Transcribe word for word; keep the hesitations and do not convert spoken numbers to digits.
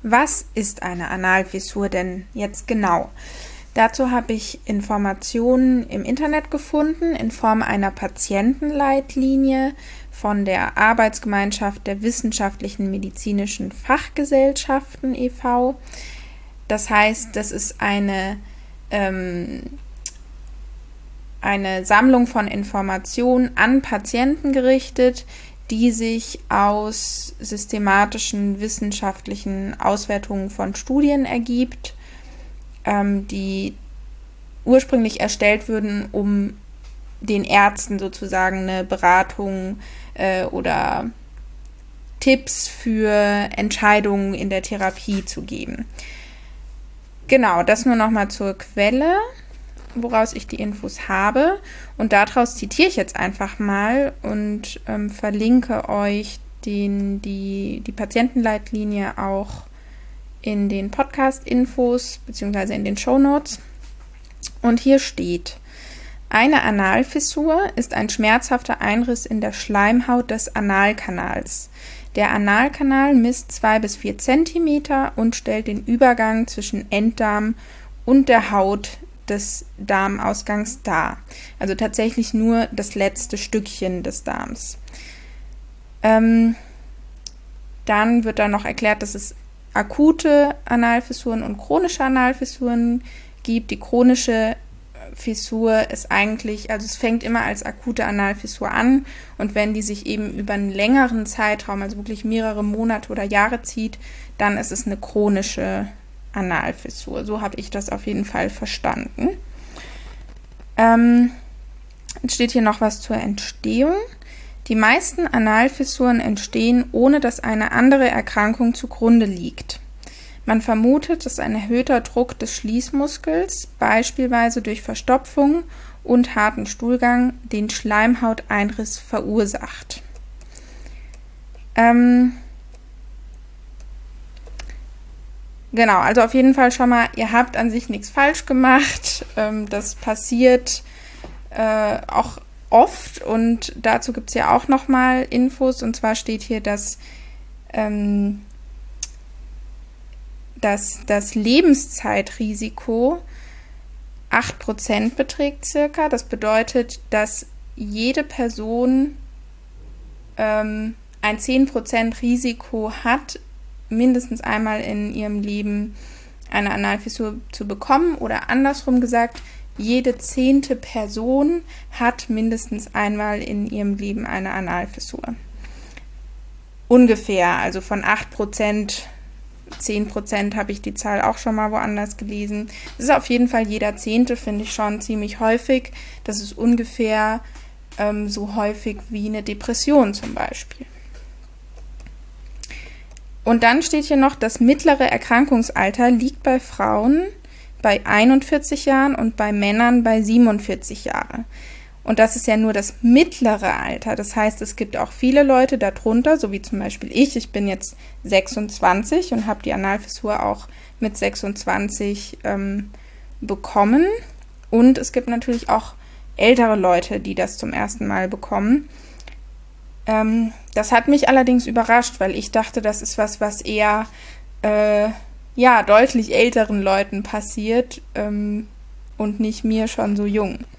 Was ist eine Analfissur denn jetzt genau? Dazu habe ich Informationen im Internet gefunden in Form einer Patientenleitlinie von der Arbeitsgemeinschaft der Wissenschaftlichen Medizinischen Fachgesellschaften e V Das heißt, das ist eine, ähm, eine Sammlung von Informationen an Patienten gerichtet, die sich aus systematischen wissenschaftlichen Auswertungen von Studien ergibt, ähm, die ursprünglich erstellt würden, um den Ärzten sozusagen eine Beratung äh, oder Tipps für Entscheidungen in der Therapie zu geben. Genau, das nur nochmal zur Quelle, woraus ich die Infos habe. Und daraus zitiere ich jetzt einfach mal und ähm, verlinke euch den, die, die Patientenleitlinie auch in den Podcast-Infos bzw. in den Shownotes. Und hier steht: Eine Analfissur ist ein schmerzhafter Einriss in der Schleimhaut des Analkanals. Der Analkanal misst zwei bis vier Zentimeter und stellt den Übergang zwischen Enddarm und der Haut des Darmausgangs dar. Also tatsächlich nur das letzte Stückchen des Darms. Ähm, dann wird da noch erklärt, dass es akute Analfissuren und chronische Analfissuren gibt. Die chronische Fissur ist eigentlich, also es fängt immer als akute Analfissur an, und wenn die sich eben über einen längeren Zeitraum, also wirklich mehrere Monate oder Jahre zieht, dann ist es eine chronische Analfissur. So habe ich das auf jeden Fall verstanden. Ähm, jetzt steht hier noch was zur Entstehung. Die meisten Analfissuren entstehen, ohne dass eine andere Erkrankung zugrunde liegt. Man vermutet, dass ein erhöhter Druck des Schließmuskels, beispielsweise durch Verstopfung und harten Stuhlgang, den Schleimhauteinriss verursacht. Ähm, genau, also auf jeden Fall schon mal, ihr habt an sich nichts falsch gemacht. Ähm, das passiert äh, auch oft, und dazu gibt es ja auch nochmal Infos, und zwar steht hier, dass ähm, dass das Lebenszeitrisiko acht Prozent beträgt circa. Das bedeutet, dass jede Person ähm, ein zehn Prozent Risiko hat, mindestens einmal in ihrem Leben eine Analfissur zu bekommen, oder andersrum gesagt, jede zehnte Person hat mindestens einmal in ihrem Leben eine Analfissur. Ungefähr, also von acht Prozent, zehn Prozent habe ich die Zahl auch schon mal woanders gelesen. Das ist auf jeden Fall jeder Zehnte, finde ich schon ziemlich häufig. Das ist ungefähr ähm, so häufig wie eine Depression zum Beispiel. Und dann steht hier noch, das mittlere Erkrankungsalter liegt bei Frauen bei einundvierzig Jahren und bei Männern bei siebenundvierzig Jahren. Und das ist ja nur das mittlere Alter. Das heißt, es gibt auch viele Leute darunter, so wie zum Beispiel ich. Ich bin jetzt sechsundzwanzig und habe die Analfissur auch mit sechsundzwanzig ähm, bekommen. Und es gibt natürlich auch ältere Leute, die das zum ersten Mal bekommen. Ähm, das hat mich allerdings überrascht, weil ich dachte, das ist was, was eher äh, ja, deutlich älteren Leuten passiert ähm, und nicht mir schon so jung.